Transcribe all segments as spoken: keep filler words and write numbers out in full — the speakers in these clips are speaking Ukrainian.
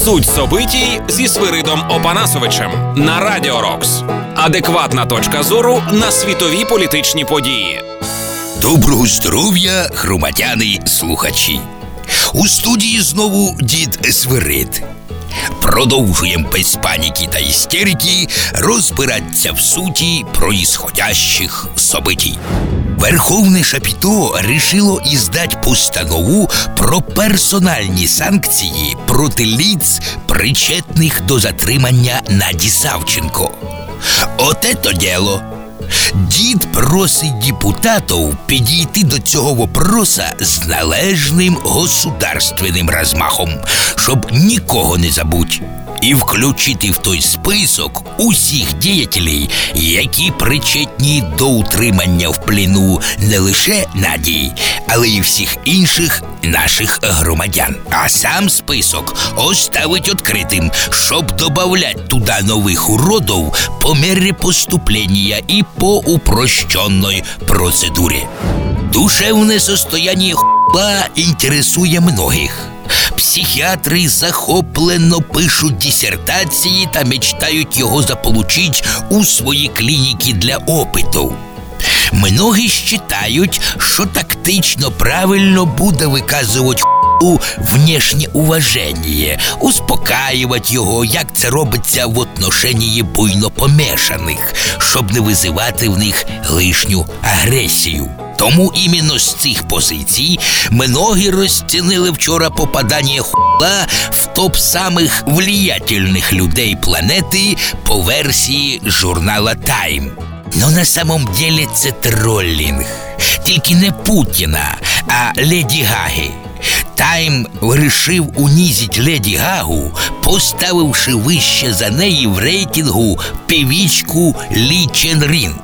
Суть собитій зі Свиридом Опанасовичем на Радіо Рокс. Адекватна точка зору на світові політичні події. Доброго здоров'я, громадяни-слухачі! У студії знову дід Свирид. Продовжуємо без паніки та істерики розбиратися в суті происходящих событий. Верховне Шапіто рішило іздати постанову про персональні санкції проти лиц, причетних до затримання Наді Савченко. Оте то діло. Дід просить депутатів підійти до цього вопроса з належним государственним розмахом, щоб нікого не забудь, і включити в той список усіх діятелів, які причетні до утримання в плену не лише Наді, але й всіх інших наших громадян. А сам список оставить відкритим, щоб додавати туди нових уродів по мірі поступлення і по упрощенной процедурі. Душевне состояние х**ла інтересує многих. Психіатри захоплено пишуть дисертації та мечтають його заполучить у свої клініки для опиту. Многі вважають, що тактично правильно буде виказувати х**лу внешнє уваження, успокаювати його, як це робиться в отношенні буйно помешаних, щоб не визивати в них лишню агресію. Тому іменно з цих позицій многі розцінили вчора попадання х**ла в топ самих влиятельних людей планети по версії журнала Time. Но на самом деле це тролінг. Тільки не Путіна, а Леді Гаги. Тайм вирішив унизить Леді Гагу, поставивши вище за неї в рейтингу певічку Лі Чен-рін.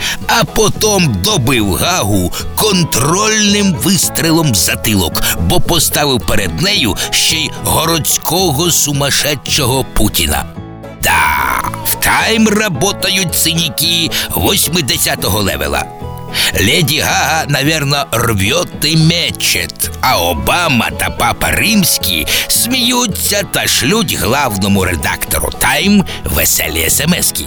А потім добив Гагу контрольним вистрілом в затилок, бо поставив перед нею ще й городського сумасшедшого Путіна. Да, в Тайм работають циніки восьмидесятого левела. Леді Гага, наверно, рвет і мечет, а Обама та Папа Римський сміються та шлють главному редактору Тайм веселі смски.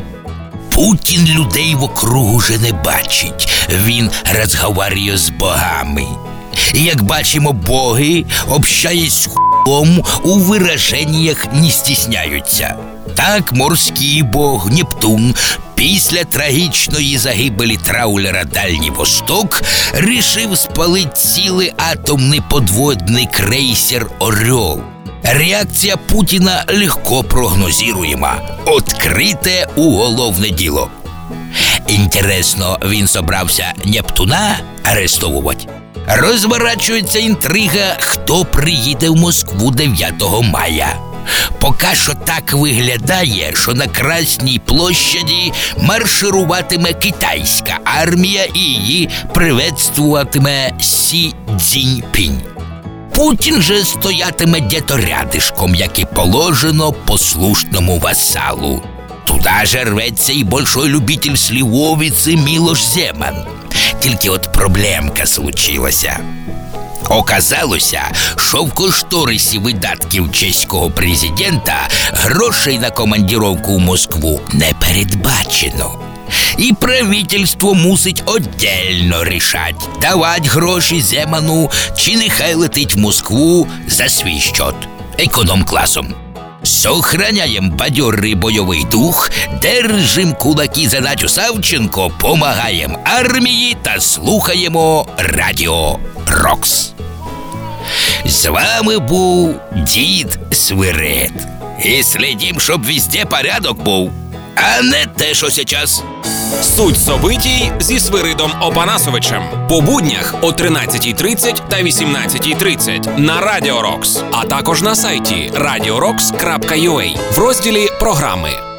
Путін людей вокруг уже не бачить, він розговорює з богами. І як бачимо, боги, общаясь з х**лом, у вираженнях не стісняються. Так морський бог Нептун після трагічної загибелі траулера «Дальній Восток» рішив спалити цілий атомний подводний крейсер «Орел». Реакція Путіна легко прогнозируема. Открите уголовне діло. Інтересно, він собрався Нептуна арестовувати? Розворачується інтрига, хто приїде в Москву дев'ятого мая. Поки що так виглядає, що на Красній площаді маршируватиме китайська армія і її приветствуватиме Сі Цзіньпінь. Путін же стоятиме дето рядишком, як і положено послушному васалу. Туда же рветься і большой любитель сливовиці Мілош Земан. Тільки от проблемка случилася. Оказалося, що в кошторисі видатків чеського президента грошей на командировку в Москву не передбачено. І правительство мусить отдельно рішать, давати гроші Земану чи нехай летить в Москву за свій счет, економ-класом. Сохраняєм бадьорий бойовий дух, держим кулаки за Надю Савченко, помагаєм армії та слухаємо Радіо Рокс. З вами був дід Свирид. І слідім, щоб везде порядок був, а не те, що зараз. Суть собитій зі Свиридом Опанасовичем. По буднях о тринадцятій тридцять та вісімнадцятій тридцять на Радіо Рокс, а також на сайті радіо рокс крапка ю а в розділі «Програми».